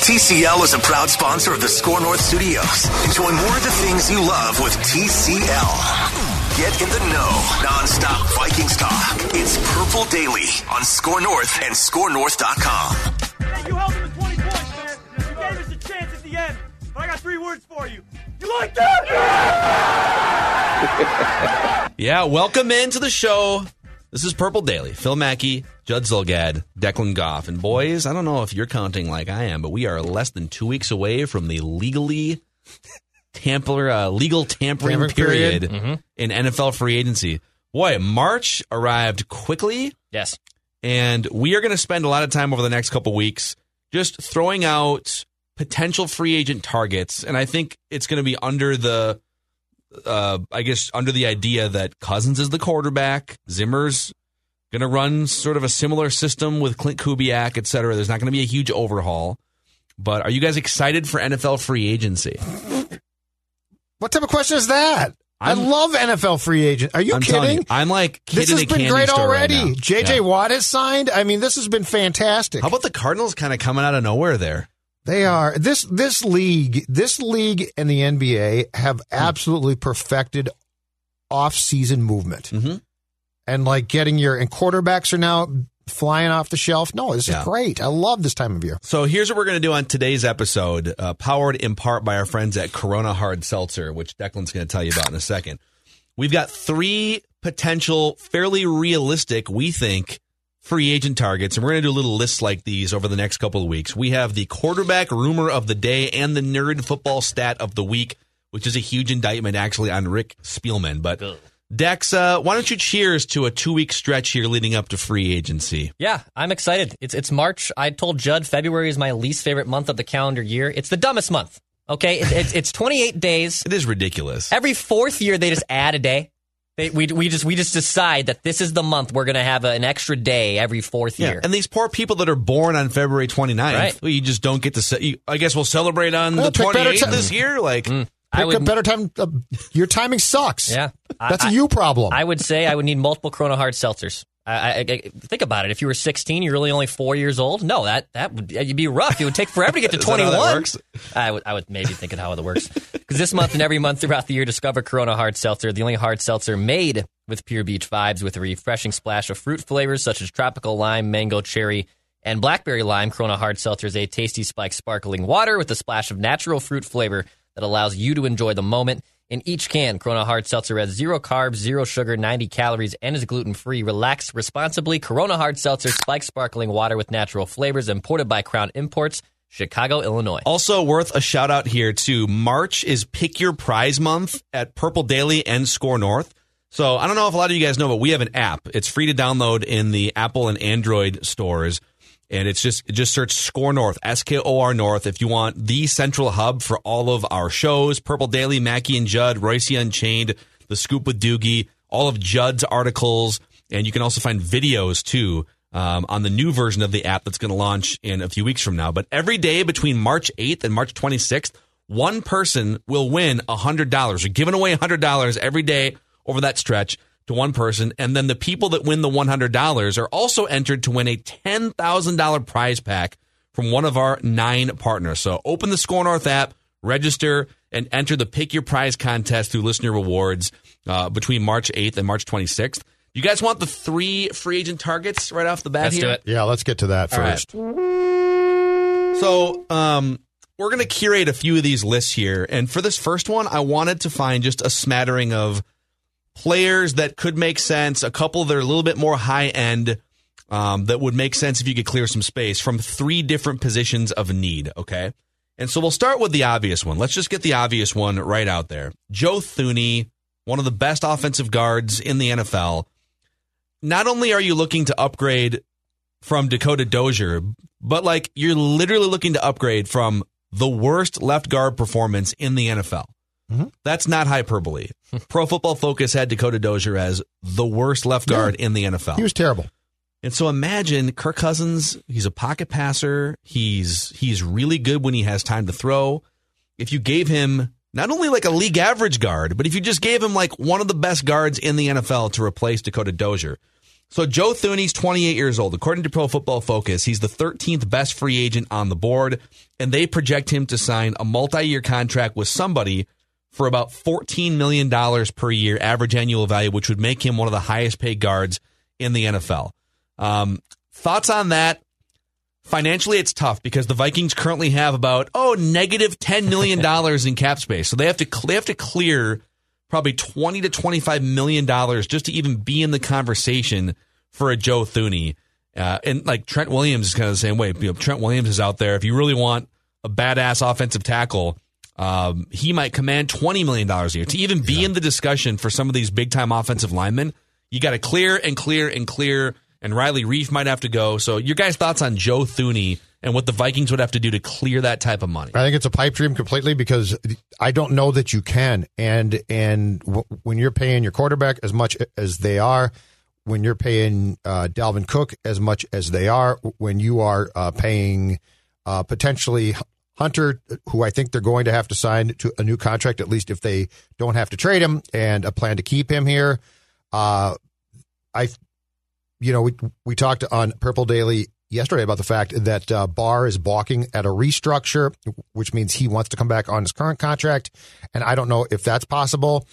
TCL is a proud sponsor of the Score North Studios. Enjoy more of the things you love with TCL. Get in the know. Non-stop Vikings talk. It's Purple Daily on Score North and ScoreNorth.com. Hey, you held him to 20 points, man. You gave us a chance at the end. But I got 3 words for you. You like that? Yeah, welcome into the show. This is Purple Daily. Phil Mackey, Judd Zulgad, Declan Goff. And boys, I don't know if you're counting like I am, but we are less than 2 weeks away from the legal tampering period in NFL free agency. Boy, March arrived quickly. Yes. And we are going to spend a lot of time over the next couple weeks just throwing out potential free agent targets. And I think it's going to be under the under the idea that Cousins is the quarterback, Zimmer's going to run sort of a similar system with Clint Kubiak, et cetera. There's not going to be a huge overhaul. But are you guys excited for NFL free agency? What type of question is that? I love NFL free agent. Are you kidding? I'm like this has been great already. Right J.J. Watt has signed. I mean, this has been fantastic. How about the Cardinals kind of coming out of nowhere there? They are this league and the NBA have absolutely perfected off-season movement, and like getting and quarterbacks are now flying off the shelf. No, this is great. I love this time of year. So here's what we're going to do on today's episode, powered in part by our friends at Corona Hard Seltzer, which Declan's going to tell you about in a second. We've got 3 potential, fairly realistic, we think, free agent targets, and we're going to do little lists like these over the next couple of weeks. We have the quarterback rumor of the day and the nerd football stat of the week, which is a huge indictment actually on Rick Spielman. But Dex, why don't you cheers to a 2-week stretch here leading up to free agency? Yeah, I'm excited. It's March. I told Judd February is my least favorite month of the calendar year. It's the dumbest month. Okay, it's 28 days. It is ridiculous. Every 4th year they just add a day. We just decide that this is the month we're going to have an extra day every 4th year. And these poor people that are born on February 29th, well, you just don't get to I guess we'll celebrate on the 28th this year. Like, pick a better time. Your timing sucks. Yeah. That's a you problem. I would say I would need multiple Corona Hard Seltzers. I think about it. If you were 16, you're really only 4 years old. No, that would you'd be rough. It would take forever to get to 21. How that works? I would maybe think of how it works. Because this month and every month throughout the year, discover Corona Hard Seltzer, the only hard seltzer made with pure beach vibes with a refreshing splash of fruit flavors such as tropical lime, mango, cherry, and blackberry lime. Corona Hard Seltzer is a tasty spiked sparkling water with a splash of natural fruit flavor that allows you to enjoy the moment. In each can, Corona Hard Seltzer has 0 carbs, 0 sugar, 90 calories, and is gluten-free. Relax responsibly. Corona Hard Seltzer, spiked sparkling water with natural flavors, imported by Crown Imports, Chicago, Illinois. Also worth a shout-out here, too. March is Pick Your Prize Month at Purple Daily and Score North. So I don't know if a lot of you guys know, but we have an app. It's free to download in the Apple and Android stores. And it's just search Score North, SKOR North, if you want the central hub for all of our shows. Purple Daily, Mackey and Judd, Royce Unchained, The Scoop with Doogie, all of Judd's articles. And you can also find videos, too, on the new version of the app that's going to launch in a few weeks from now. But every day between March 8th and March 26th, one person will win $100. We're giving away $100 every day over that stretch to one person, and then the people that win the $100 are also entered to win a $10,000 prize pack from one of our 9 partners. So open the Score North app, register, and enter the Pick Your Prize contest through listener rewards between March 8th and March 26th. You guys want the 3 free agent targets right off the bat Let's here? do it. Yeah, let's get to that first. Right. So we're going to curate a few of these lists here, and for this first one, I wanted to find just a smattering of players that could make sense, a couple that are a little bit more high-end that would make sense if you could clear some space from 3 different positions of need, okay? And so we'll start with the obvious one. Let's just get the obvious one right out there. Joe Thuney, one of the best offensive guards in the NFL. Not only are you looking to upgrade from Dakota Dozier, but like you're literally looking to upgrade from the worst left guard performance in the NFL. Mm-hmm. That's not hyperbole. Pro Football Focus had Dakota Dozier as the worst left guard in the NFL. He was terrible. And so imagine Kirk Cousins, he's a pocket passer. He's really good when he has time to throw. If you gave him not only like a league average guard, but if you just gave him like one of the best guards in the NFL to replace Dakota Dozier, So Joe Thuney's 28 years old. According to Pro Football Focus, he's the 13th best free agent on the board, and they project him to sign a multi-year contract with somebody for about $14 million per year average annual value, which would make him one of the highest paid guards in the NFL. Thoughts on that? Financially, it's tough because the Vikings currently have about negative $10 million in cap space. So they have to clear probably $20 to $25 million just to even be in the conversation for a Joe Thuney. And like Trent Williams is kind of the same way. Trent Williams is out there. If you really want a badass offensive tackle, he might command $20 million a year. To even be in the discussion for some of these big-time offensive linemen, you got to clear and clear and clear, and Riley Reif might have to go. So your guys' thoughts on Joe Thuney and what the Vikings would have to do to clear that type of money? I think it's a pipe dream completely because I don't know that you can. And when you're paying your quarterback as much as they are, when you're paying Dalvin Cook as much as they are, when you are paying potentially Hunter, who I think they're going to have to sign to a new contract, at least if they don't have to trade him, and a plan to keep him here. We talked on Purple Daily yesterday about the fact that Barr is balking at a restructure, which means he wants to come back on his current contract, and I don't know if that's possible.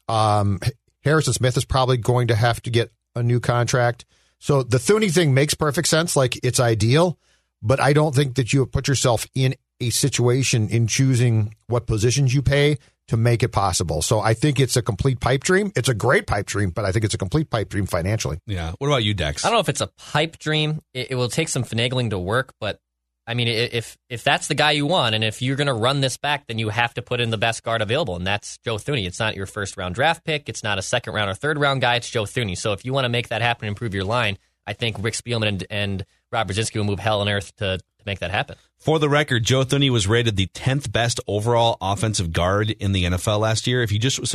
Harrison Smith is probably going to have to get a new contract. So the Thuney thing makes perfect sense, like it's ideal, but I don't think that you have put yourself in a situation in choosing what positions you pay to make it possible. So I think it's a complete pipe dream. It's a great pipe dream, but I think it's a complete pipe dream financially. Yeah. What about you, Dex? I don't know if it's a pipe dream. It will take some finagling to work, but I mean, if that's the guy you want, and if you're going to run this back, then you have to put in the best guard available, and that's Joe Thuney. It's not your first-round draft pick. It's not a second-round or third-round guy. It's Joe Thuney. So if you want to make that happen and improve your line, I think Rick Spielman and Rob Brzezinski will move hell and earth to make that happen. For the record, Joe Thuney was rated the 10th best overall offensive guard in the NFL last year.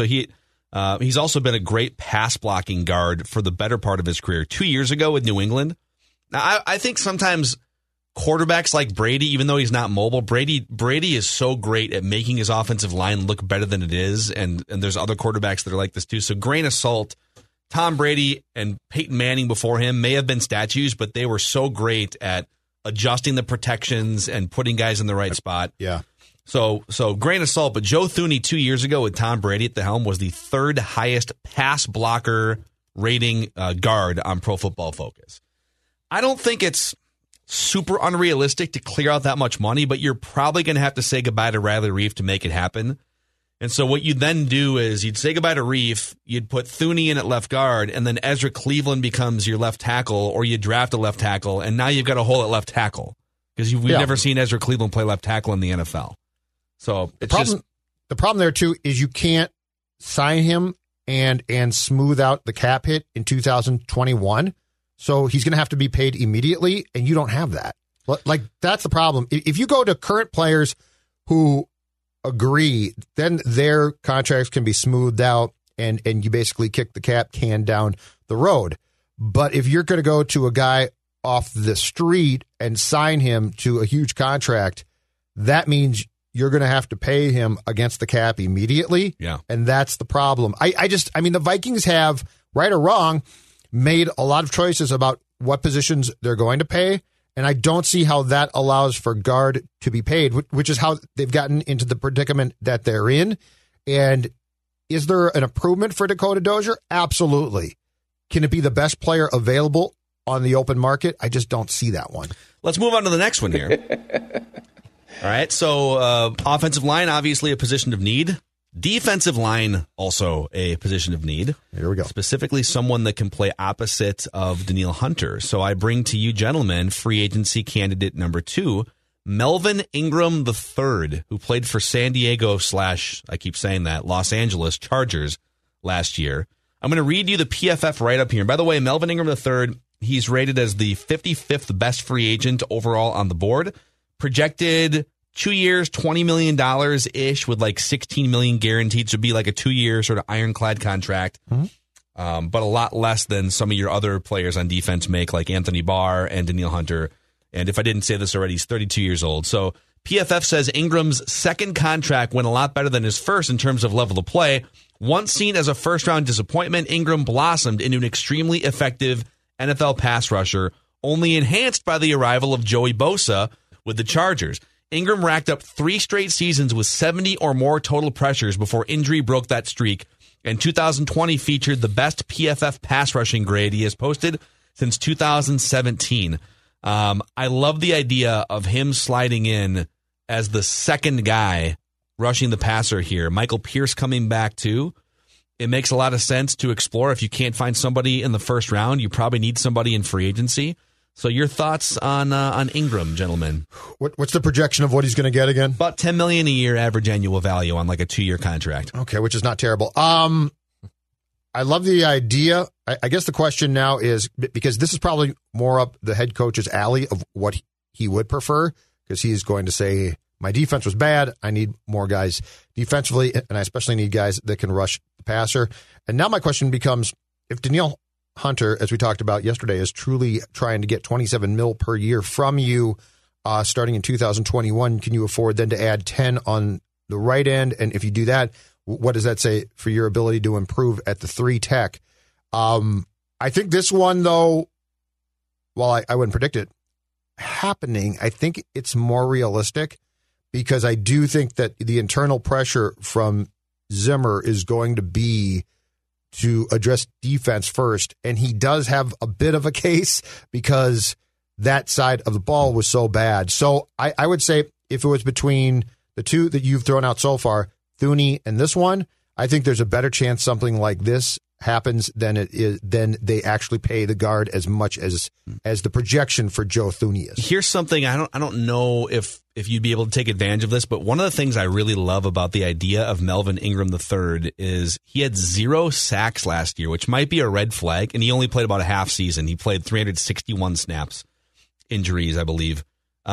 He's also been a great pass blocking guard for the better part of his career. 2 years ago with New England. Now, I think sometimes quarterbacks like Brady, even though he's not mobile, Brady is so great at making his offensive line look better than it is, and there's other quarterbacks that are like this too. So grain of salt. Tom Brady and Peyton Manning before him may have been statues, but they were so great at adjusting the protections and putting guys in the right spot. Yeah. So grain of salt, but Joe Thuney 2 years ago with Tom Brady at the helm was the third highest pass blocker rating guard on Pro Football Focus. I don't think it's super unrealistic to clear out that much money, but you're probably going to have to say goodbye to Riley Reif to make it happen. And so what you'd then do is you'd say goodbye to Reif, you'd put Thuney in at left guard, and then Ezra Cleveland becomes your left tackle, or you draft a left tackle, and now you've got a hole at left tackle because we've never seen Ezra Cleveland play left tackle in the NFL. So the problem there too is you can't sign him and smooth out the cap hit in 2021. So he's going to have to be paid immediately, and you don't have that. Like that's the problem. If you go to current players who agree, then their contracts can be smoothed out and you basically kick the cap can down the road. But if you're going to go to a guy off the street and sign him to a huge contract, that means you're going to have to pay him against the cap immediately. Yeah. And that's the problem. I mean, the Vikings have, right or wrong, made a lot of choices about what positions they're going to pay. And I don't see how that allows for guard to be paid, which is how they've gotten into the predicament that they're in. And is there an improvement for Dakota Dozier? Absolutely. Can it be the best player available on the open market? I just don't see that one. Let's move on to the next one here. All right. So offensive line, obviously a position of need. Defensive line, also a position of need. Here we go. Specifically, someone that can play opposite of Danielle Hunter. So I bring to you, gentlemen, free agency candidate number 2, Melvin Ingram III, who played for San Diego / I keep saying that, Los Angeles Chargers last year. I'm going to read you the PFF write-up here. And by the way, Melvin Ingram III, he's rated as the 55th best free agent overall on the board. Projected 2 years, $20 million-ish with like $16 million guaranteed to be like a 2-year sort of ironclad contract, but a lot less than some of your other players on defense make, like Anthony Barr and Danielle Hunter. And if I didn't say this already, he's 32 years old. So PFF says Ingram's second contract went a lot better than his first in terms of level of play. Once seen as a first-round disappointment, Ingram blossomed into an extremely effective NFL pass rusher, only enhanced by the arrival of Joey Bosa with the Chargers. Ingram racked up 3 straight seasons with 70 or more total pressures before injury broke that streak, and 2020 featured the best PFF pass rushing grade he has posted since 2017. I love the idea of him sliding in as the second guy rushing the passer here. Michael Pierce coming back too. It makes a lot of sense to explore. If you can't find somebody in the first round, you probably need somebody in free agency. So your thoughts on Ingram, gentlemen? What's the projection of what he's going to get again? About $10 million a year average annual value on like a 2-year contract. Okay, which is not terrible. I love the idea. I guess the question now is, because this is probably more up the head coach's alley of what he would prefer, because he's going to say, my defense was bad. I need more guys defensively, and I especially need guys that can rush the passer. And now my question becomes, if Danielle Hunter, as we talked about yesterday, is truly trying to get $27 million per year from you starting in 2021, can you afford then to add 10 on the right end? And if you do that, what does that say for your ability to improve at the 3 tech? I think this one, though, while I wouldn't predict it happening, I think it's more realistic, because I do think that the internal pressure from Zimmer is going to be to address defense first. And he does have a bit of a case because that side of the ball was so bad. So I would say if it was between the two that you've thrown out so far, Thuney and this one, I think there's a better chance something like this happens than they actually pay the guard as much as the projection for Joe Thuney is. Here's something I don't know if you'd be able to take advantage of this, but one of the things I really love about the idea of Melvin Ingram III is he had 0 sacks last year, which might be a red flag, and he only played about a half season. He played 361 snaps, injuries, I believe.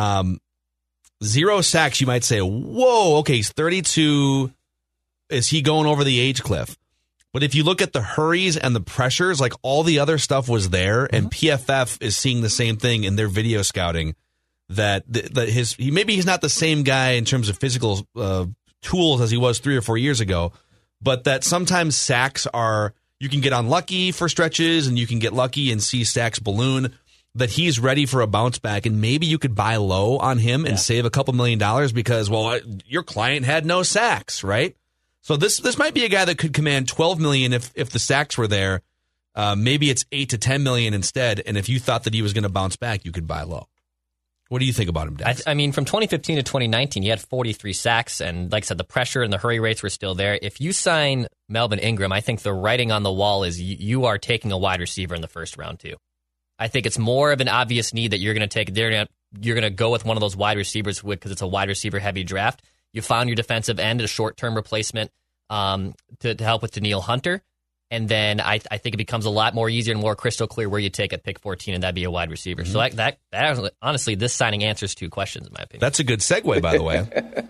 0 sacks, you might say, whoa, okay, he's 32. Is he going over the age cliff? But if you look at the hurries and the pressures, like all the other stuff was there, and PFF is seeing the same thing in their video scouting, that maybe he's not the same guy in terms of physical tools as he was 3 or 4 years ago, but that sometimes sacks you can get unlucky for stretches and you can get lucky and see sacks balloon, that he's ready for a bounce back, and maybe you could buy low on him and save a couple $1 million because, well, your client had no sacks, right? So this might be a guy that could command $12 million if the sacks were there. Maybe it's $8 to $10 million instead. And if you thought that he was going to bounce back, you could buy low. What do you think about him, Dex? I mean, from 2015 to 2019, he had 43 sacks, and like I said, the pressure and the hurry rates were still there. If you sign Melvin Ingram, I think the writing on the wall is you are taking a wide receiver in the first round too. I think it's more of an obvious need that you're going to take. You're going to go with one of those wide receivers because it's a wide receiver heavy draft. You found your defensive end, a short-term replacement to help with Danielle Hunter. And then I think it becomes a lot more easier and more crystal clear where you take at pick 14, and that'd be a wide receiver. So that honestly, this signing answers 2 questions, in my opinion. That's a good segue, by the way,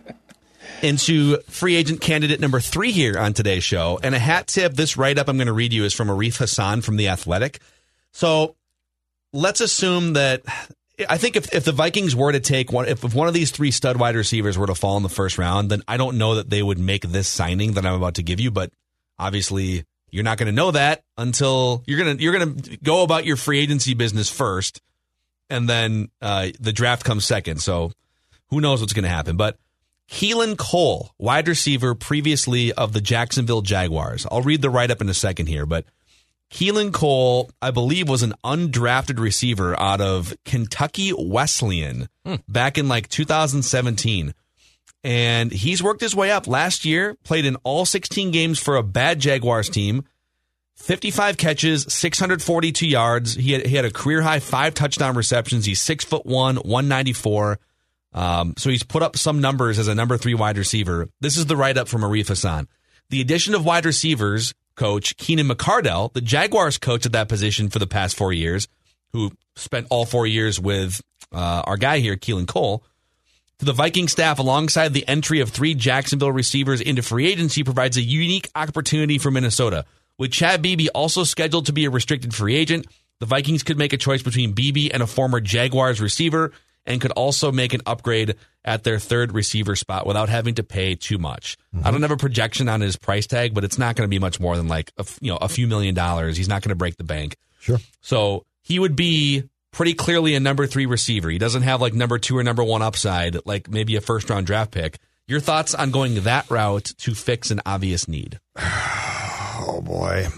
into free agent candidate number 3 here on today's show. And a hat tip, this write-up I'm going to read you is from Arif Hassan from The Athletic. So let's assume that I think if the Vikings were to take one, if one of these 3 stud wide receivers were to fall in the first round, then I don't know that they would make this signing that I'm about to give you. But obviously, you're not going to know that until you're going to go about your free agency business first, and then the draft comes second. So who knows what's going to happen? But Keelan Cole, wide receiver previously of the Jacksonville Jaguars. I'll read the write up in a second here, but Keelan Cole, I believe, was an undrafted receiver out of Kentucky Wesleyan back in like 2017. And he's worked his way up. Last year, played in all 16 games for a bad Jaguars team. 55 catches, 642 yards. He had a career-high 5 touchdown receptions. He's 6'1", 194. So he's put up some numbers as a number 3 wide receiver. This is the write-up from Arif Hassan. The addition of wide receivers coach Keenan McCardell, the Jaguars coach at that position for the past 4 years, who spent all 4 years with our guy here, Keelan Cole, to the Viking staff alongside the entry of 3 Jacksonville receivers into free agency provides a unique opportunity for Minnesota. With Chad Beebe also scheduled to be a restricted free agent, the Vikings could make a choice between Beebe and a former Jaguars receiver, and could also make an upgrade at their 3rd receiver spot without having to pay too much. I don't have a projection on his price tag, but it's not going to be much more than like a few $1 million. He's not going to break the bank. Sure. So he would be pretty clearly a number 3 receiver. He doesn't have like number 2 or number 1 upside, like maybe a first-round draft pick. Your thoughts on going that route to fix an obvious need? Oh, boy.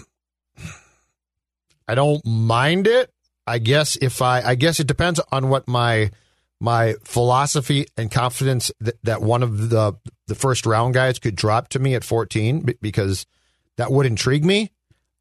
I don't mind it. I guess it depends on what my philosophy and confidence that one of the first round guys could drop to me at 14, because that would intrigue me.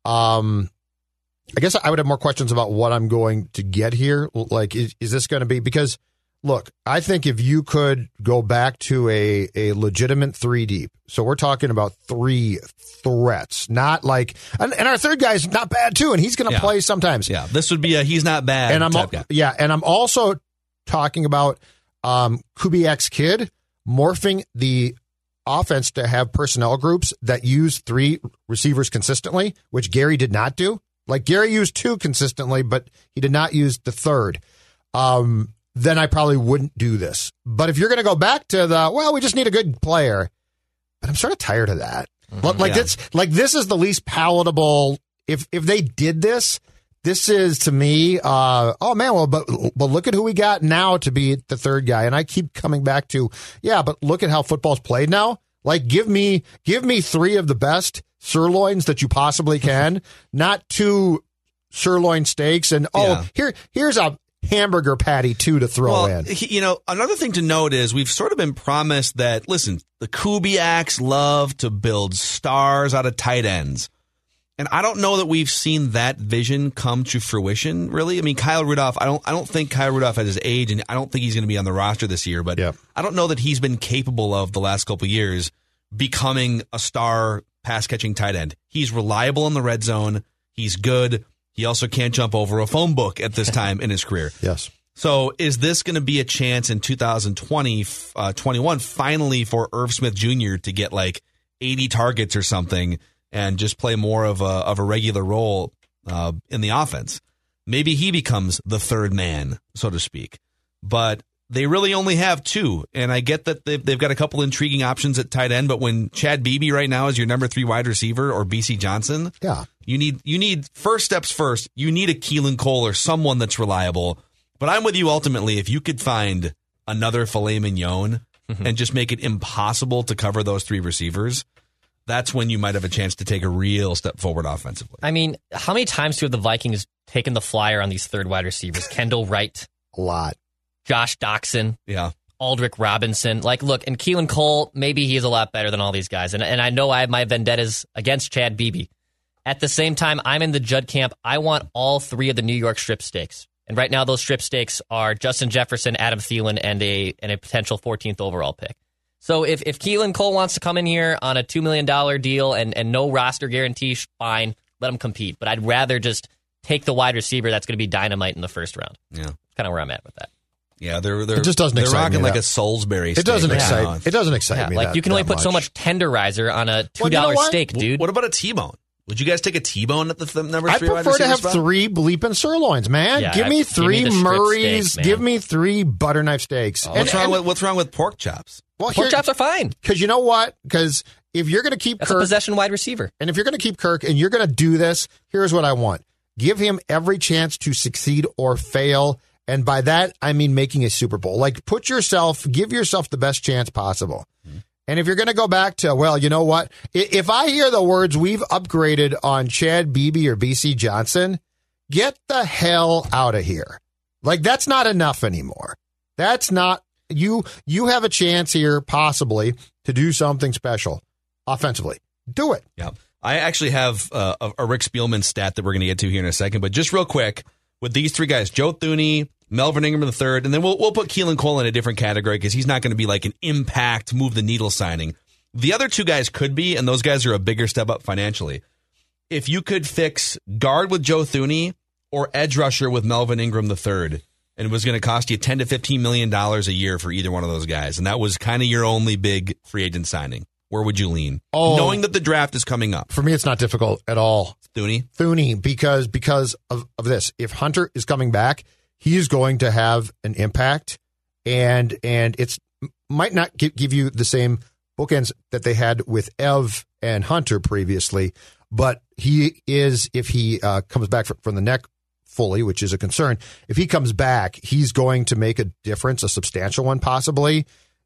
I guess I would have more questions about what I'm going to get here. Like, is this going to be, because look, I think if you could go back to a legitimate 3 deep, so we're talking about 3 threats, not like, and our third guy's not bad too, and he's going to play sometimes. Yeah, this would be a he's not bad type guy. Yeah, and I'm also talking about Kubiak's kid morphing the offense to have personnel groups that use 3 receivers consistently, which Gary did not do. Like, Gary used 2 consistently, but he did not use the third. Then I probably wouldn't do this. But if you're going to go back to we just need a good player, but I'm sort of tired of that. This is the least palatable. If they did this is to me, but look at who we got now to be the third guy. And I keep coming back to, but look at how football's played now. Like, give me 3 of the best sirloins that you possibly can, not 2 sirloin steaks. And here's a hamburger patty too to throw in. Another thing to note is we've sort of been promised that, listen, the Kubiaks love to build stars out of tight ends. And I don't know that we've seen that vision come to fruition, really. I mean, Kyle Rudolph, I don't think Kyle Rudolph at his age, and I don't think he's going to be on the roster this year, but I don't know that he's been capable of the last couple of years becoming a star pass-catching tight end. He's reliable in the red zone. He's good. He also can't jump over a phone book at this time in his career. Yes. So is this going to be a chance in 2021 finally for Irv Smith Jr. to get like 80 targets or something and just play more of a regular role in the offense? Maybe he becomes the third man, so to speak. But they really only have 2, and I get that they've got a couple intriguing options at tight end, but when Chad Beebe right now is your number 3 wide receiver, or BC Johnson, you need first steps first. You need a Keelan Cole or someone that's reliable. But I'm with you ultimately. If you could find another filet mignon and just make it impossible to cover those 3 receivers, that's when you might have a chance to take a real step forward offensively. I mean, how many times have the Vikings taken the flyer on these third wide receivers? Kendall Wright. A lot. Josh Doxson. Yeah. Aldrick Robinson. Like, look, and Keelan Cole, maybe he is a lot better than all these guys. And I know I have my vendettas against Chad Beebe. At the same time, I'm in the Judd camp. I want all 3 of the New York strip steaks. And right now, those strip steaks are Justin Jefferson, Adam Thielen, and a potential 14th overall pick. So if Keelan Cole wants to come in here on a $2 million deal and no roster guarantee, fine, let him compete. But I'd rather just take the wide receiver that's going to be dynamite in the first round. Yeah. That's kind of where I'm at with that. Yeah, they're it just doesn't they're excite rocking me like that. a Salisbury steak. It doesn't excite. Now. It doesn't excite me. Like, you can only put so much tenderizer on a $2 steak, dude. What about a T-bone? Would you guys take a T-bone at the number 3 I prefer to have spot? 3 bleeping sirloins, man. Yeah, give me 3 Murrays. Steak, give me 3 butter knife steaks. What's wrong with pork chops? Well, pork chops are fine. Because you know what? Because if you're going to keep That's Kirk, a possession wide receiver. And if you're going to keep Kirk and you're going to do this, here's what I want. Give him every chance to succeed or fail. And by that, I mean making a Super Bowl. Like, give yourself the best chance possible. Mm-hmm. And if you're going to go back to, well, you know what? If I hear the words, we've upgraded on Chad Beebe or BC Johnson, get the hell out of here. Like, that's not enough anymore. That's not, you have a chance here, possibly, to do something special offensively. Do it. Yeah. I actually have a Rick Spielman stat that we're going to get to here in a second, but just real quick, with these 3 guys, Joe Thuney, Melvin Ingram III, and then we'll put Keelan Cole in a different category because he's not going to be like an impact, move the needle signing. The other 2 guys could be, and those guys are a bigger step up financially. If you could fix guard with Joe Thuney or edge rusher with Melvin Ingram III, and it was going to cost you $10 to $15 million a year for either one of those guys, and that was kind of your only big free agent signing, where would you lean? Knowing that the draft is coming up. For me, it's not difficult at all. Thuney, because of this. If Hunter is coming back, he is going to have an impact, and it's might not give you the same bookends that they had with Ev and Hunter previously, but he is, if he comes back from the neck fully, which is a concern. If he comes back, he's going to make a difference, a substantial one possibly.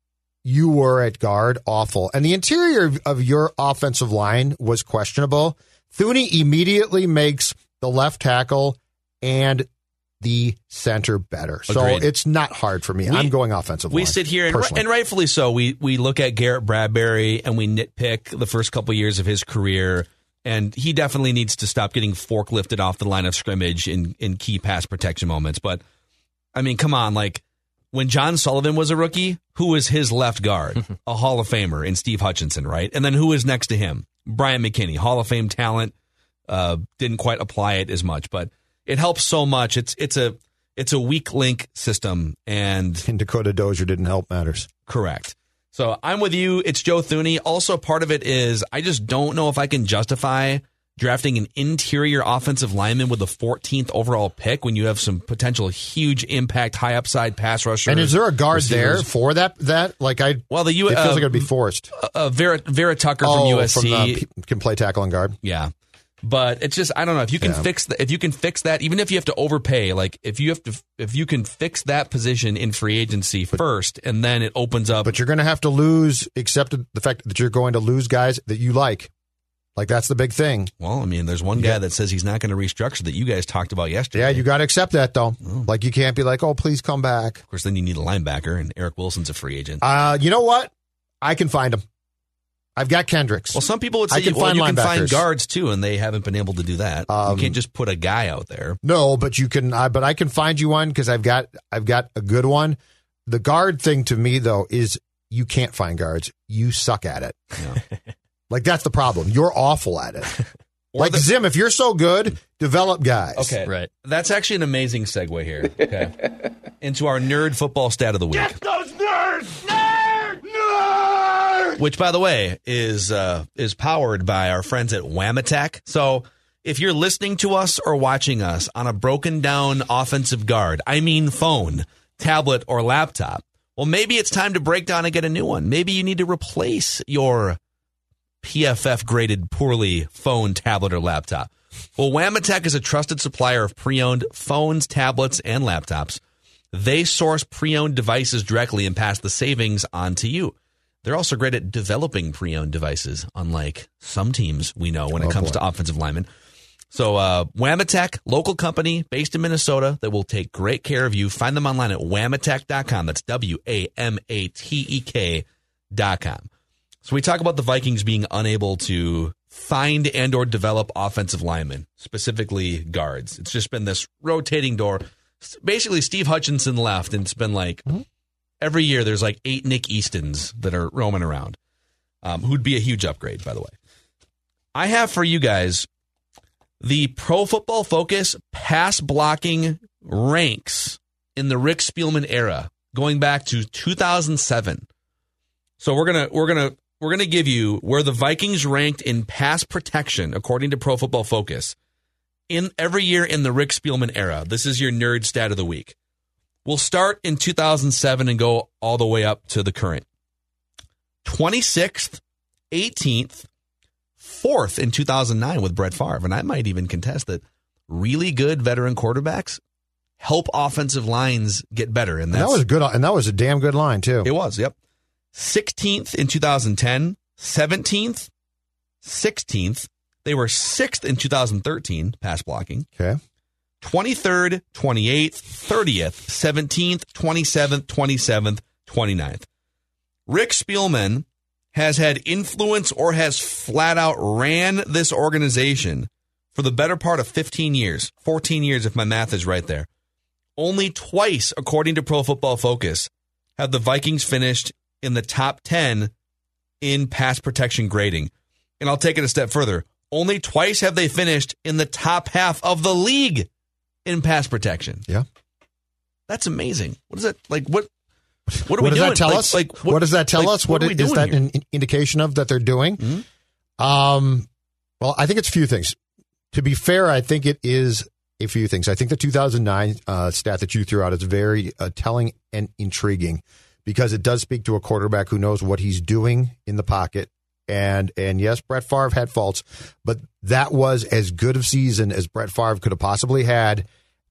You were at guard, awful. And the interior of your offensive line was questionable. Thuney immediately makes the left tackle and the center better. So Agreed. it's not hard for me. I'm going offensive line. We sit here, personally. and rightfully so, we look at Garrett Bradbury and we nitpick the first couple years of his career, and he definitely needs to stop getting forklifted off the line of scrimmage in key pass protection moments. But, I mean, come on, like, when John Sullivan was a rookie, who was his left guard? A Hall of Famer in Steve Hutchinson, right? And then who was next to him? Brian McKinney, Hall of Fame talent, didn't quite apply it as much, but it helps so much. It's a weak link system, and Dakota Dozier didn't help matters. Correct. So I'm with you. It's Joe Thuney. Also, part of it is I just don't know if I can justify drafting an interior offensive lineman with the 14th overall pick when you have some potential huge impact, high upside pass rushers. And is there a guard receivers. there for that? Like it feels like it'd be forced. Vera Tucker from USC can play tackle and guard. Yeah. But it's just, I don't know, if you can fix that, even if you have to overpay, like if you can fix that position in free agency first, and then it opens up. But you're going to have to lose, except the fact that you're going to lose guys that you like. Like, that's the big thing. Well, I mean, there's one guy that says he's not going to restructure that you guys talked about yesterday. Yeah, you got to accept that, though. Oh. Like, you can't be like, oh, please come back. Of course, then you need a linebacker, and Eric Wilson's a free agent. You know what? I can find him. I've got Kendricks. Well, some people would say you can find guards, too, and they haven't been able to do that. You can't just put a guy out there. No, but you can. But I can find you one because I've got a good one. The guard thing to me, though, is you can't find guards. You suck at it. Yeah. Like, that's the problem. You're awful at it. Like, Zim, if you're so good, develop guys. Okay. Right. That's actually an amazing segue here. Okay. Into our nerd football stat of the week. Get those nerds! Nerd! Which, by the way, is powered by our friends at Wham-A-Tech. So if you're listening to us or watching us on a broken down offensive guard, I mean phone, tablet, or laptop, well, maybe it's time to break down and get a new one. Maybe you need to replace your PFF graded poorly phone, tablet, or laptop. Well, Wham-A-Tech is a trusted supplier of pre-owned phones, tablets, and laptops. They source pre-owned devices directly and pass the savings on to you. They're also great at developing pre-owned devices, unlike some teams we know when it comes to offensive linemen. So Wham-A-Tech, local company based in Minnesota that will take great care of you. Find them online at whamatech.com. That's WAMATEK.com. So we talk about the Vikings being unable to find and or develop offensive linemen, specifically guards. It's just been this rotating door. Basically, Steve Hutchinson left, and it's been like every year there's like 8 Nick Eastons that are roaming around, who'd be a huge upgrade, by the way. I have for you guys the Pro Football Focus pass blocking ranks in the Rick Spielman era, going back to 2007. So we're gonna give you where the Vikings ranked in pass protection according to Pro Football Focus in every year in the Rick Spielman era. This is your nerd stat of the week. We'll start in 2007 and go all the way up to the current. 26th, 18th, 4th in 2009 with Brett Favre. And I might even contest that really good veteran quarterbacks help offensive lines get better. And that was good. And that was a damn good line, too. It was, yep. 16th in 2010, 17th, 16th. They were 6th in 2013, pass blocking. Okay. 23rd, 28th, 30th, 17th, 27th, 27th, 29th. Rick Spielman has had influence or has flat out ran this organization for the better part of 15 years, 14 years if my math is right there. Only twice, according to Pro Football Focus, have the Vikings finished in the top 10 in pass protection grading. And I'll take it a step further. Only twice have they finished in the top half of the league in pass protection. Yeah. That's amazing. What is it? Like, what are we does doing? That tell us? What does that tell us? What is that an indication of that they're doing? Mm-hmm. Well, I think it's a few things. To be fair, I think it is a few things. I think the 2009 stat that you threw out is very telling and intriguing because it does speak to a quarterback who knows what he's doing in the pocket. And yes, Brett Favre had faults, but that was as good of season as Brett Favre could have possibly had.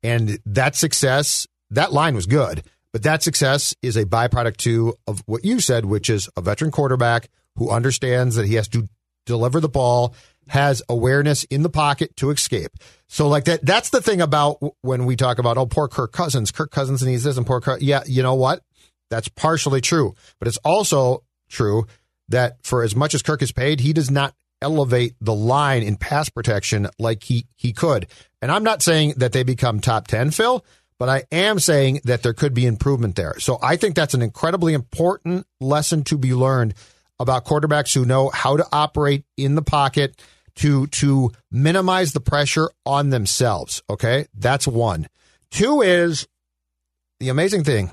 And that success, that line was good, but that success is a byproduct too of what you said, which is a veteran quarterback who understands that he has to deliver the ball, has awareness in the pocket to escape. So like that's the thing about when we talk about, oh, poor Kirk Cousins needs this and poor Kirk. Yeah, you know what? That's partially true, but it's also true that for as much as Kirk is paid, he does not elevate the line in pass protection like he could. And I'm not saying that they become top 10, Phil, but I am saying that there could be improvement there. So I think that's an incredibly important lesson to be learned about quarterbacks who know how to operate in the pocket to minimize the pressure on themselves. Okay, that's one. Two is the amazing thing.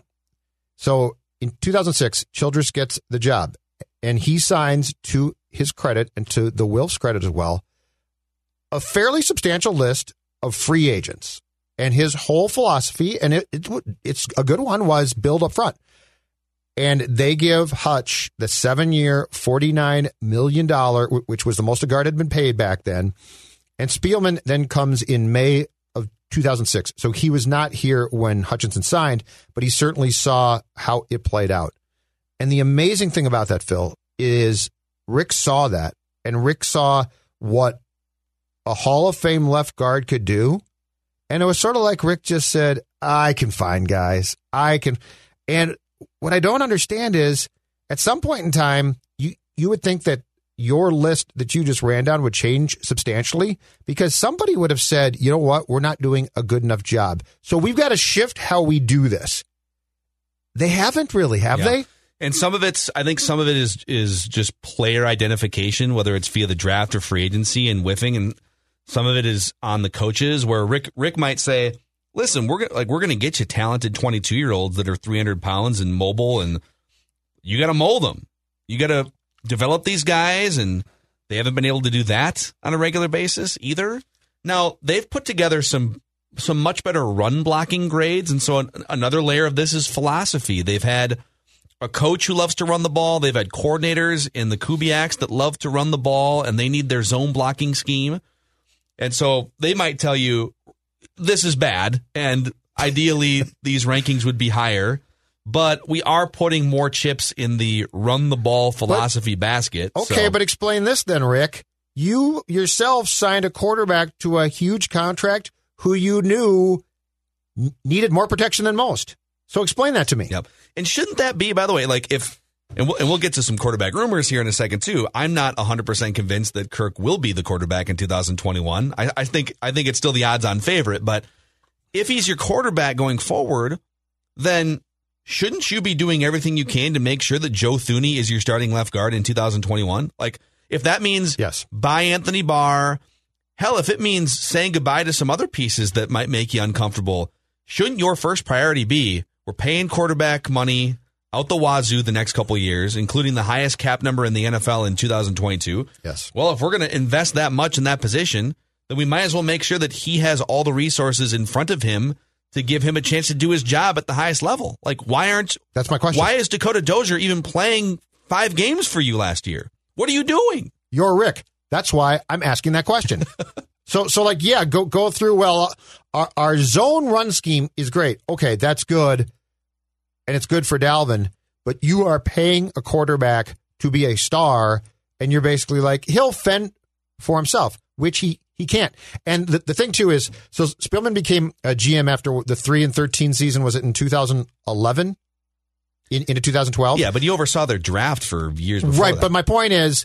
So in 2006, Childress gets the job, and he signs, to his credit and to the Wilf's credit as well, a fairly substantial list of free agents. And his whole philosophy, and it's a good one, was build up front. And they give Hutch the 7-year, $49 million, which was the most a guard had been paid back then. And Spielman then comes in May of 2006. So he was not here when Hutchinson signed, but he certainly saw how it played out. And the amazing thing about that, Phil, is Rick saw that, and Rick saw what a Hall of Fame left guard could do. And it was sort of like Rick just said, I can find guys. I can. And what I don't understand is at some point in time, you would think that your list that you just ran down would change substantially because somebody would have said, you know what, we're not doing a good enough job. So we've got to shift how we do this. They haven't really, have they? And I think some of it is just player identification, whether it's via the draft or free agency and whiffing, and some of it is on the coaches where Rick might say, listen, we're going to get you talented 22-year-olds that are 300 pounds and mobile, and you got to mold them. You got to develop these guys, and they haven't been able to do that on a regular basis either. Now, they've put together some much better run blocking grades, and so another layer of this is philosophy. They've had a coach who loves to run the ball. They've had coordinators in the Kubiaks that love to run the ball, and they need their zone blocking scheme. And so they might tell you, this is bad, and ideally these rankings would be higher, but we are putting more chips in the run-the-ball philosophy basket. Okay, so. But explain this then, Rick. You yourself signed a quarterback to a huge contract who you knew needed more protection than most. So explain that to me. Yep. And shouldn't that be, by the way, like if and we'll get to some quarterback rumors here in a second too. I'm not 100% convinced that Kirk will be the quarterback in 2021. I think it's still the odds-on favorite, but if he's your quarterback going forward, then shouldn't you be doing everything you can to make sure that Joe Thuney is your starting left guard in 2021? Like, if that means buy Anthony Barr, hell, if it means saying goodbye to some other pieces that might make you uncomfortable, shouldn't your first priority be we're paying quarterback money out the wazoo the next couple of years, including the highest cap number in the NFL in 2022. Yes. Well, if we're going to invest that much in that position, then we might as well make sure that he has all the resources in front of him to give him a chance to do his job at the highest level. Like, that's my question. Why is Dakota Dozier even playing 5 games for you last year? What are you doing? You're Rick. That's why I'm asking that question. So like, yeah, go through. Well, our zone run scheme is great. Okay, that's good. And it's good for Dalvin, but you are paying a quarterback to be a star, and you're basically like, he'll fend for himself, which he can't. And the thing, too, is, so Spielman became a GM after the 3-13 season. Was it in 2011? Into 2012? Yeah, but he oversaw their draft for years before Right, that. But my point is,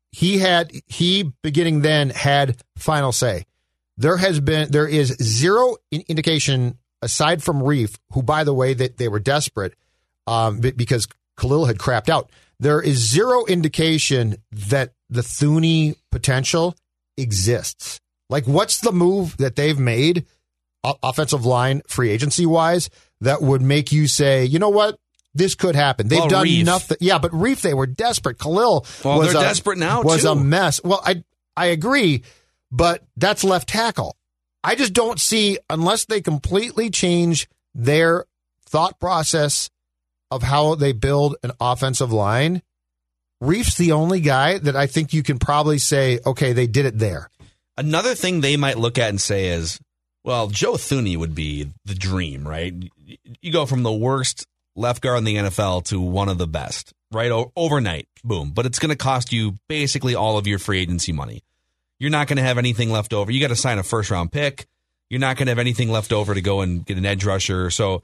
he beginning then had final say. There is zero indication aside from Reif, who, by the way, that they were desperate because Khalil had crapped out. There is zero indication that the Thuney potential exists. Like, what's the move that they've made offensive line free agency wise that would make you say, you know what, this could happen? They've done Reif. nothing. Yeah, but Reif, they were desperate. Khalil they're desperate now, was too. a mess. Well, I agree, but that's left tackle. I just don't see, unless they completely change their thought process of how they build an offensive line, Reif's the only guy that I think you can probably say, okay, they did it there. Another thing they might look at and say is, Well, Joe Thuney would be the dream, right? You go from the worst left guard in the NFL to one of the best, right? Overnight, boom. But it's going to cost you basically all of your free agency money. You're not going to have anything left over. You got to sign a first-round pick. You're not going to have anything left over to go and get an edge rusher. So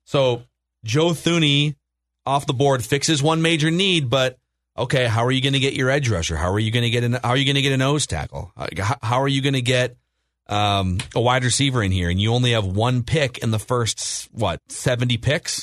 Joe Thuney off the board fixes one major need, but okay, how are you going to get your edge rusher? How are you going to get a nose tackle? How are you going to get a wide receiver in here? And you only have one pick in the first 70 picks.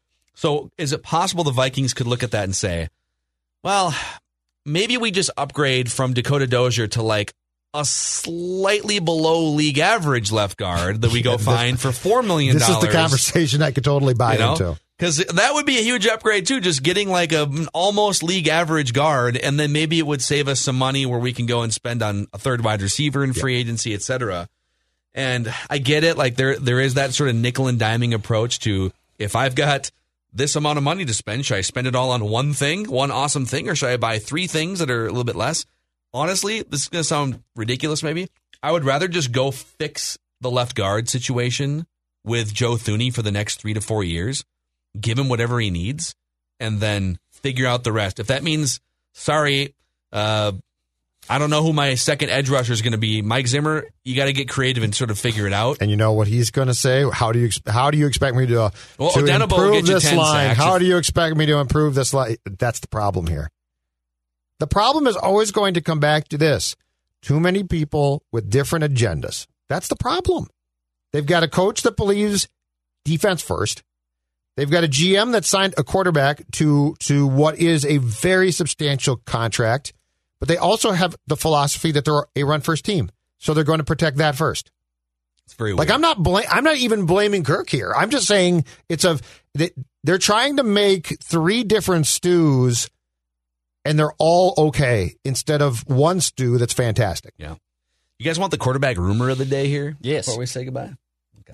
So is it possible the Vikings could look at that and say, well, maybe we just upgrade from Dakota Dozier to like a slightly below league average left guard that we go find for $4 million. This is the conversation I could totally buy into. Because that would be a huge upgrade, too, just getting like an almost league average guard, and then maybe it would save us some money where we can go and spend on a third wide receiver in free agency, et cetera. And I get it. Like there is that sort of nickel and diming approach to, if I've got this amount of money to spend, should I spend it all on one thing, one awesome thing, or should I buy three things that are a little bit less? Honestly, this is going to sound ridiculous maybe. I would rather just go fix the left guard situation with Joe Thuney for the next 3 to 4 years, give him whatever he needs, and then figure out the rest. If that means, sorry, I don't know who my second edge rusher is going to be, Mike Zimmer, you got to get creative and sort of figure it out. And you know what he's going to say? How do you expect me to improve this line? How do you expect me to improve this line? That's the problem here. The problem is always going to come back to this. Too many people with different agendas. That's the problem. They've got a coach that believes defense first. They've got a GM that signed a quarterback to what is a very substantial contract, but they also have the philosophy that they're a run-first team, so they're going to protect that first. It's very weird. Like I'm not even blaming Kirk here. I'm just saying they're trying to make three different stews, and they're all okay instead of one stew that's fantastic. Yeah. You guys want the quarterback rumor of the day here? Yes. Before we say goodbye? Okay.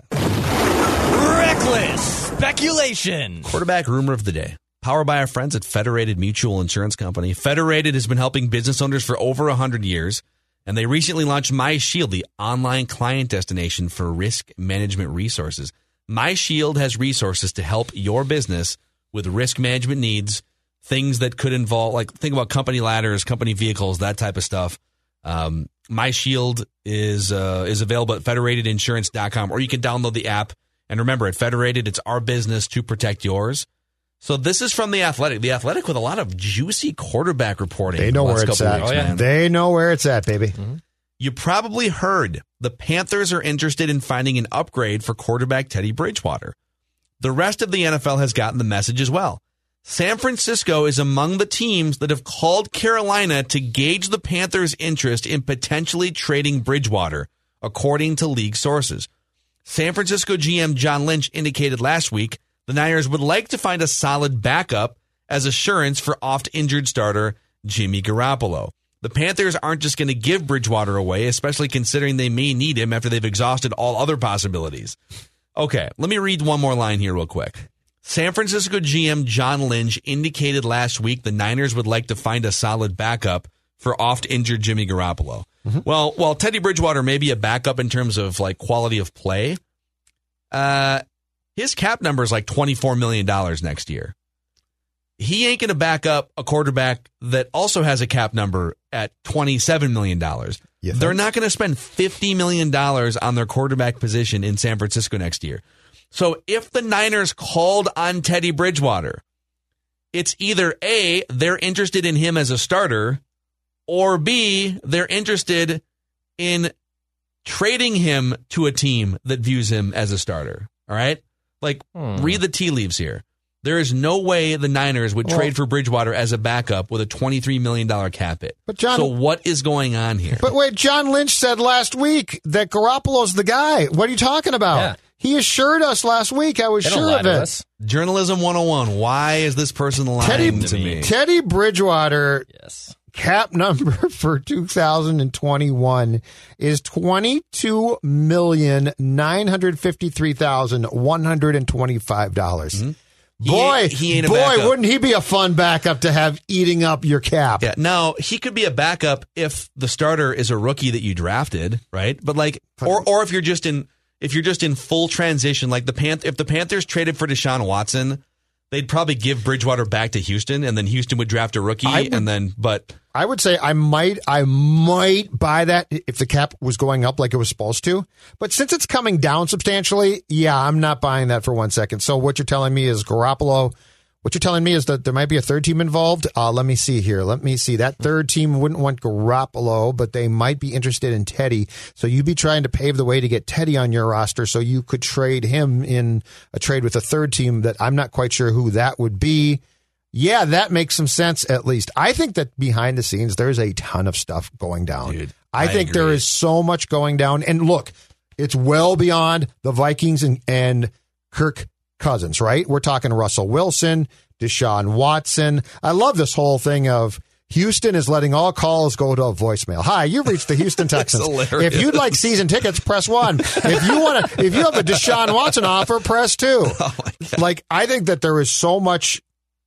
Reckless speculation. Quarterback rumor of the day. Powered by our friends at Federated Mutual Insurance Company. Federated has been helping business owners for over 100 years, and they recently launched MyShield, the online client destination for risk management resources. MyShield has resources to help your business with risk management needs, things that could involve, like think about company ladders, company vehicles, that type of stuff. MyShield is available at federatedinsurance.com, or you can download the app. And remember, at Federated, it's our business to protect yours. So this is from The Athletic. The Athletic with a lot of juicy quarterback reporting. They know where it's at. They know where it's at, baby. Mm-hmm. You probably heard the Panthers are interested in finding an upgrade for quarterback Teddy Bridgewater. The rest of the NFL has gotten the message as well. San Francisco is among the teams that have called Carolina to gauge the Panthers' interest in potentially trading Bridgewater, according to league sources. San Francisco GM John Lynch indicated last week the Niners would like to find a solid backup as assurance for oft-injured starter Jimmy Garoppolo. The Panthers aren't just going to give Bridgewater away, especially considering they may need him after they've exhausted all other possibilities. Okay, let me read one more line here real quick. San Francisco GM John Lynch indicated last week the Niners would like to find a solid backup for oft-injured Jimmy Garoppolo. Mm-hmm. Well, while Teddy Bridgewater may be a backup in terms of like quality of play, his cap number is like $24 million next year. He ain't going to back up a quarterback that also has a cap number at $27 million. They're not going to spend $50 million on their quarterback position in San Francisco next year. So if the Niners called on Teddy Bridgewater, it's either A, they're interested in him as a starter, or B, they're interested in trading him to a team that views him as a starter. All right? Like, read the tea leaves here. There is no way the Niners would trade for Bridgewater as a backup with a $23 million cap hit. But John, so what is going on here? But wait, John Lynch said last week that Garoppolo's the guy. What are you talking about? Yeah. He assured us last week. I was sure of it. Journalism 101. Why is this person lying to me? Teddy Bridgewater, cap number for 2021 is $22,953,125. Mm-hmm. Boy, wouldn't he be a fun backup to have eating up your cap? Yeah. Now, he could be a backup if the starter is a rookie that you drafted, right? But like, or if you're just in if you're just in full transition, like if the Panthers traded for Deshaun Watson, they'd probably give Bridgewater back to Houston, and then Houston would draft a rookie, I would say I might buy that if the cap was going up like it was supposed to. But since it's coming down substantially, yeah, I'm not buying that for 1 second. So what you're telling me is Garoppolo. What you're telling me is that there might be a third team involved. Let me see here. That third team wouldn't want Garoppolo, but they might be interested in Teddy. So you'd be trying to pave the way to get Teddy on your roster so you could trade him in a trade with a third team that I'm not quite sure who that would be. Yeah, that makes some sense at least. I think that behind the scenes, there's a ton of stuff going down. Dude, I think there is so much going down. And look, it's well beyond the Vikings and Kirk Cousins, right? We're talking Russell Wilson, Deshaun Watson. I love this whole thing of Houston is letting all calls go to a voicemail. Hi, you've reached the Houston Texans. If you'd like season tickets, press 1. If you have a Deshaun Watson offer, press 2. Oh I think that there is so much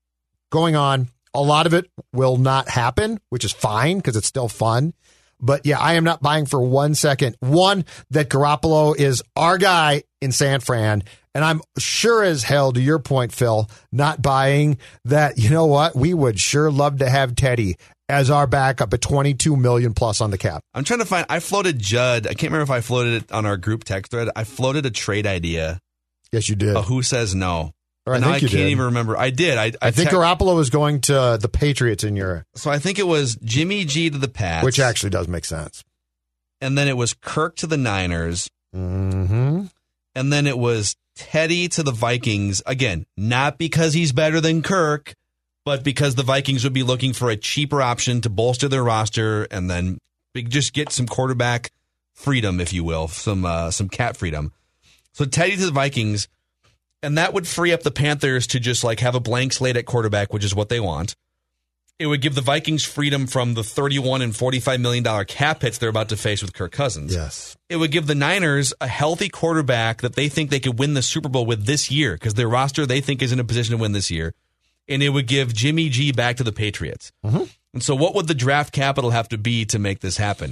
going on. A lot of it will not happen, which is fine because it's still fun. But yeah, I am not buying for 1 second. One, that Garoppolo is our guy in San Fran. And I'm sure as hell, to your point, Phil, not buying that, you know what? We would sure love to have Teddy as our backup at $22 million plus on the cap. I'm trying to find, I floated Judd. I can't remember if I floated it on our group text thread. I floated a trade idea. Yes, you did. Who says no? I can't even remember. I did. I think Garoppolo was going to the Patriots in your. So I think it was Jimmy G to the Pats. Which actually does make sense. And then it was Kirk to the Niners. Mm-hmm. And then it was Teddy to the Vikings. Again, not because he's better than Kirk, but because the Vikings would be looking for a cheaper option to bolster their roster and then just get some quarterback freedom, if you will, some cap freedom. So Teddy to the Vikings. And that would free up the Panthers to just have a blank slate at quarterback, which is what they want. It would give the Vikings freedom from the $31 and $45 million cap hits they're about to face with Kirk Cousins. Yes. It would give the Niners a healthy quarterback that they think they could win the Super Bowl with this year because their roster they think is in a position to win this year. And it would give Jimmy G back to the Patriots. Mm-hmm. And so what would the draft capital have to be to make this happen?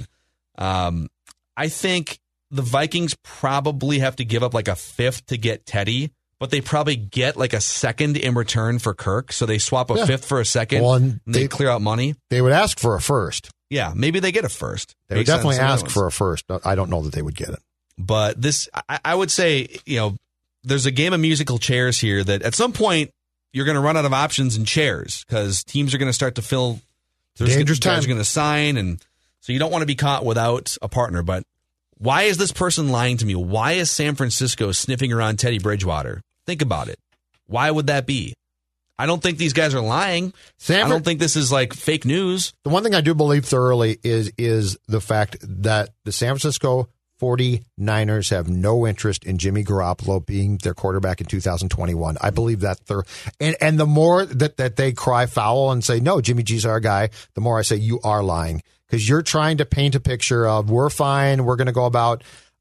I think the Vikings probably have to give up a fifth to get Teddy. But they probably get a second in return for Kirk. So they swap a fifth for a second and they clear out money. They would ask for a first. Yeah, maybe they get a first. They would definitely ask for a first. I don't know that they would get it. But this, I would say, there's a game of musical chairs here that at some point you're going to run out of options in chairs because teams are going to start to fill. Dangerous time. Guys are going to sign. And so you don't want to be caught without a partner. But why is this person lying to me? Why is San Francisco sniffing around Teddy Bridgewater? Think about it. Why would that be? I don't think these guys are lying. I don't think this is fake news. The one thing I do believe thoroughly is the fact that the San Francisco 49ers have no interest in Jimmy Garoppolo being their quarterback in 2021. I believe that and the more that they cry foul and say, no, Jimmy G's our guy, the more I say you are lying because you're trying to paint a picture of we're fine, we're going to go about.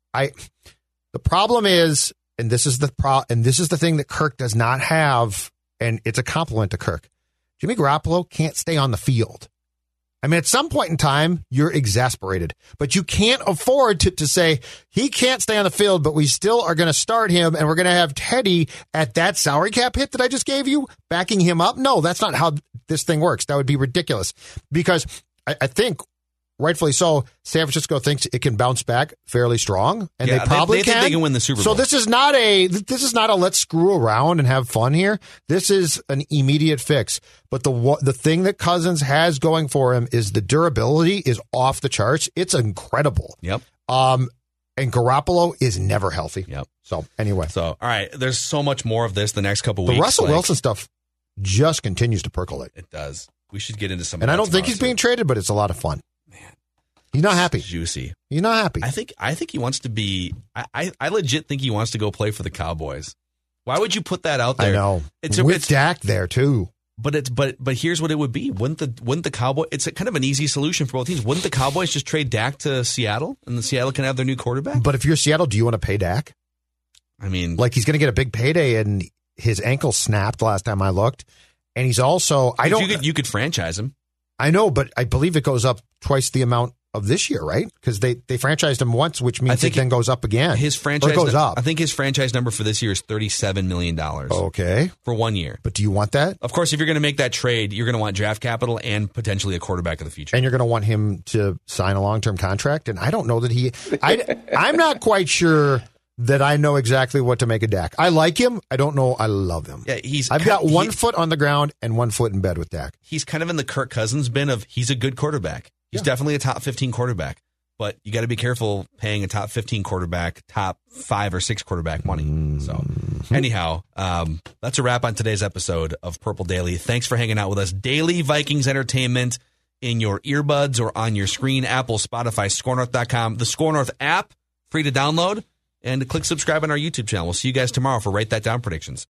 The problem is, and this is the thing that Kirk does not have, and it's a compliment to Kirk. Jimmy Garoppolo can't stay on the field. I mean, at some point in time, you're exasperated, but you can't afford to say he can't stay on the field, but we still are going to start him, and we're going to have Teddy at that salary cap hit that I just gave you, backing him up. No, that's not how this thing works. That would be ridiculous because I think, rightfully so, San Francisco thinks it can bounce back fairly strong, and they probably think they can win the Super Bowl. So this is not a let's screw around and have fun here. This is an immediate fix. But the thing that Cousins has going for him is the durability is off the charts. It's incredible. Yep. And Garoppolo is never healthy. Yep. So anyway. So all right, there's so much more of this the next couple weeks. The Russell Wilson stuff just continues to percolate. It does. We should get into some. And I don't think he's being traded, but it's a lot of fun. He's not happy. Juicy. He's not happy. I think he wants to be. I legit think he wants to go play for the Cowboys. Why would you put that out there? I know. It's Dak there too. But here's what it would be. Wouldn't the Cowboys? It's kind of an easy solution for both teams. Wouldn't the Cowboys just trade Dak to Seattle and the Seattle can have their new quarterback? But if you're Seattle, do you want to pay Dak? I mean, he's going to get a big payday, and his ankle snapped last time I looked, and he's also. You could franchise him. I know, but I believe it goes up twice the amount of this year, right? Because they franchised him once, which means think it then goes up again. His franchise goes up. I think his franchise number for this year is $37 million. Okay. For 1 year. But do you want that? Of course, if you're going to make that trade, you're going to want draft capital and potentially a quarterback of the future. And you're going to want him to sign a long-term contract. And I don't know that I'm not quite sure that I know exactly what to make of Dak. I like him. I don't know. I love him. Yeah, I've got 1 foot on the ground and 1 foot in bed with Dak. He's kind of in the Kirk Cousins bin of he's a good quarterback. He's definitely a top 15 quarterback. But you got to be careful paying a top 15 quarterback, top 5 or 6 quarterback money. So anyhow, that's a wrap on today's episode of Purple Daily. Thanks for hanging out with us. Daily Vikings entertainment in your earbuds or on your screen, Apple, Spotify, ScoreNorth.com, the Score North app, free to download, and click subscribe on our YouTube channel. We'll see you guys tomorrow for Write That Down predictions.